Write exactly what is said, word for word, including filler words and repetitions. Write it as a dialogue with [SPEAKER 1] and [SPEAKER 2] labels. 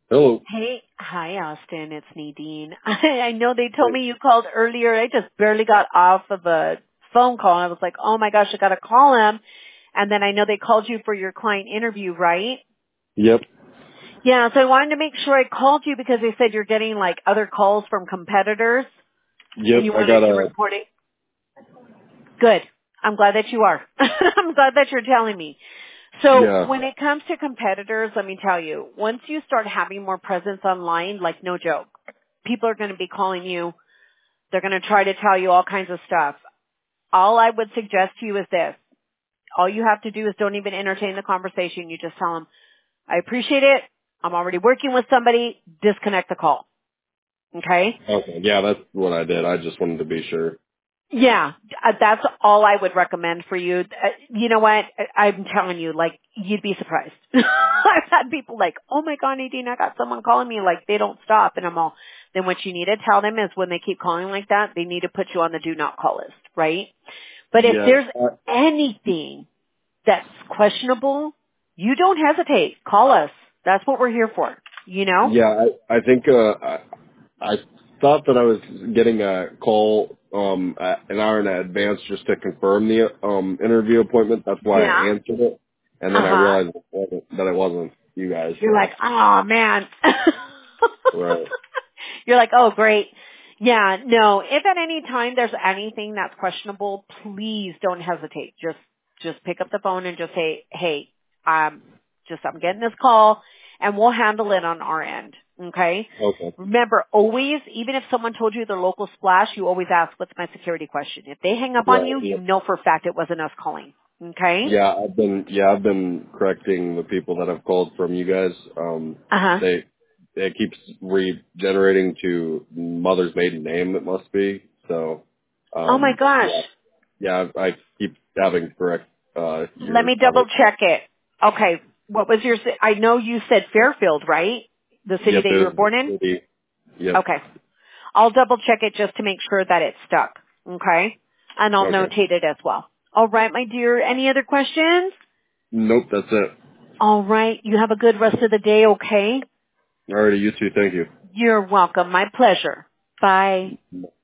[SPEAKER 1] Hello.
[SPEAKER 2] Hey, hi Austin, it's Nadine. I, I know they told me you called earlier. I just barely got off of a phone call and I was like, oh my gosh, I gotta call him. And then I know they called you for your client interview, right?
[SPEAKER 1] Yep.
[SPEAKER 2] Yeah, so I wanted to make sure I called you because they said you're getting like other calls from competitors
[SPEAKER 1] Yep.
[SPEAKER 2] and you
[SPEAKER 1] I
[SPEAKER 2] wanted
[SPEAKER 1] got
[SPEAKER 2] to
[SPEAKER 1] a.
[SPEAKER 2] report it. Good. I'm glad that you are. I'm glad that you're telling me. So
[SPEAKER 1] Yeah.
[SPEAKER 2] when it comes to competitors, let me tell you, once you start having more presence online, like no joke, people are going to be calling you. They're going to try to tell you all kinds of stuff. All I would suggest to you is this. All you have to do is don't even entertain the conversation. You just tell them, I appreciate it. I'm already working with somebody. Disconnect the call. Okay?
[SPEAKER 1] Okay. Yeah, that's what I did. I just wanted to be sure.
[SPEAKER 2] Yeah, uh, that's all I would recommend for you. Uh, You know what? I- I'm telling you, like, you'd be surprised. I've had people like, oh my God, Nadine, I got someone calling me, like, they don't stop. And I'm all, then what you need to tell them is when they keep calling like that, they need to put you on the do not call list, right? But if
[SPEAKER 1] Yeah.
[SPEAKER 2] there's
[SPEAKER 1] Uh,
[SPEAKER 2] anything that's questionable, you don't hesitate. Call us. That's what we're here for, you know?
[SPEAKER 1] yeah. I, I think. Uh, I, I thought that I was getting a call um at an hour in advance just to confirm the um interview appointment. That's why I
[SPEAKER 2] Yeah.
[SPEAKER 1] answered it, and then I
[SPEAKER 2] Uh-huh.
[SPEAKER 1] realized it wasn't, that it wasn't you guys.
[SPEAKER 2] You're
[SPEAKER 1] So.
[SPEAKER 2] like, oh man.
[SPEAKER 1] Right.
[SPEAKER 2] You're like, oh great. Yeah, no, if at any time there's anything that's questionable, please don't hesitate. Just, just pick up the phone and just say, hey, um, just, I'm getting this call and we'll handle it on our end. Okay?
[SPEAKER 1] Okay.
[SPEAKER 2] Remember, always, even if someone told you their local splash, you always ask, what's my security question? If they hang up on
[SPEAKER 1] Right.
[SPEAKER 2] you,
[SPEAKER 1] Yeah.
[SPEAKER 2] you know for a fact it wasn't us calling. Okay?
[SPEAKER 1] Yeah, I've been yeah, I've been correcting the people that have called from you guys. Um,
[SPEAKER 2] Uh-huh.
[SPEAKER 1] they it keeps regenerating to mother's maiden name. It must be so.
[SPEAKER 2] Oh my
[SPEAKER 1] Um,
[SPEAKER 2] gosh.
[SPEAKER 1] yeah, yeah, I, I keep having to correct uh,
[SPEAKER 2] Let
[SPEAKER 1] your
[SPEAKER 2] me
[SPEAKER 1] other.
[SPEAKER 2] double check it. Okay. What was your, ci- I know you said Fairfield, right? The city
[SPEAKER 1] Yep,
[SPEAKER 2] that you were
[SPEAKER 1] there's the
[SPEAKER 2] born in?
[SPEAKER 1] city. Yep.
[SPEAKER 2] Okay. I'll double check it just to make sure that it's stuck. Okay? And I'll
[SPEAKER 1] Okay.
[SPEAKER 2] notate it as well. All right, my dear. Any other questions?
[SPEAKER 1] Nope, that's it.
[SPEAKER 2] All right. You have a good rest of the day, okay?
[SPEAKER 1] Alrighty, you too. Thank you.
[SPEAKER 2] You're welcome. My pleasure. Bye.